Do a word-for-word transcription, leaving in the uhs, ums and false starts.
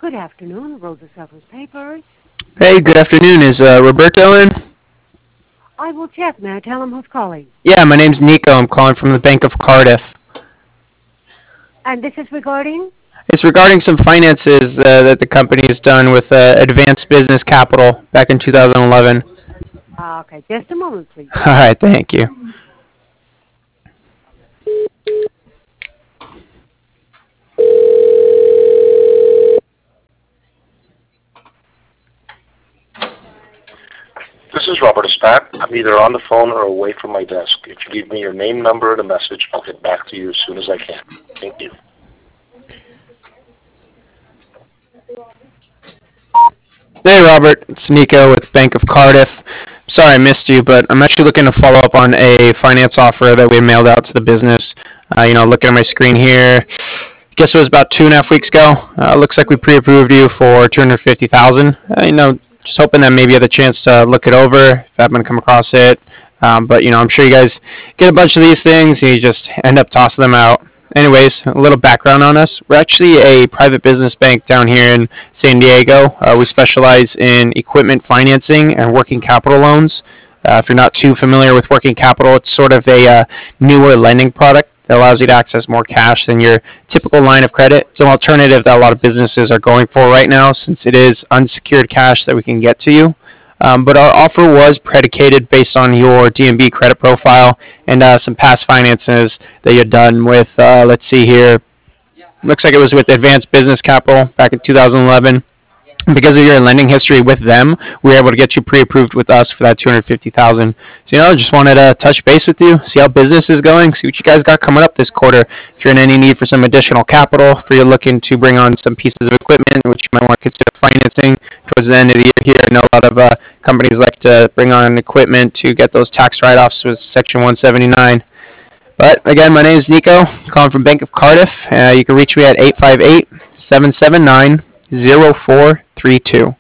Good afternoon, Rosa Suffers Papers. Hey, good afternoon. Is uh, Roberto in? I will check. May I tell him who's calling? Yeah, my name's Nico. I'm calling from the Bank of Cardiff. And this is regarding? It's regarding some finances uh, that the company has done with uh, Advanced Business Capital back in two thousand eleven. Uh, okay, just a moment, please. All right, thank you. This is Robert Espat. I'm either on the phone or away from my desk. If you leave me your name, number, and a message, I'll get back to you as soon as I can. Thank you. Hey, Robert. It's Nico with Bank of Cardiff. Sorry I missed you, but I'm actually looking to follow up on a finance offer that we mailed out to the business. Uh, you know, looking at my screen here, guess it was about two and a half weeks ago. Uh, looks like we pre-approved you for two hundred fifty thousand dollars. Uh, you know, just hoping that maybe you had the chance to look it over if I haven't come across it. Um, but, you know, I'm sure you guys get a bunch of these things and you just end up tossing them out. Anyways, a little background on us. We're actually a private business bank down here in San Diego. Uh, we specialize in equipment financing and working capital loans. Uh, if you're not too familiar with working capital, it's sort of a uh, newer lending product that allows you to access more cash than your typical line of credit. It's an alternative that a lot of businesses are going for right now since it is unsecured cash that we can get to you. Um, but our offer was predicated based on your D and B credit profile and uh, some past finances that you'd done with, uh, let's see here, looks like it was with Advanced Business Capital back in two thousand eleven. Because of your lending history with them, we were able to get you pre-approved with us for that two hundred fifty thousand dollars. So, you know, just wanted to touch base with you, see how business is going, see what you guys got coming up this quarter. If you're in any need for some additional capital, if you're looking to bring on some pieces of equipment, which you might want to consider financing towards the end of the year here. I know a lot of uh, companies like to bring on equipment to get those tax write-offs with Section one seventy-nine. But, again, my name is Nico, calling from Bank of Cardiff. Uh, you can reach me at eight five eight, seven seven nine, zero four three two.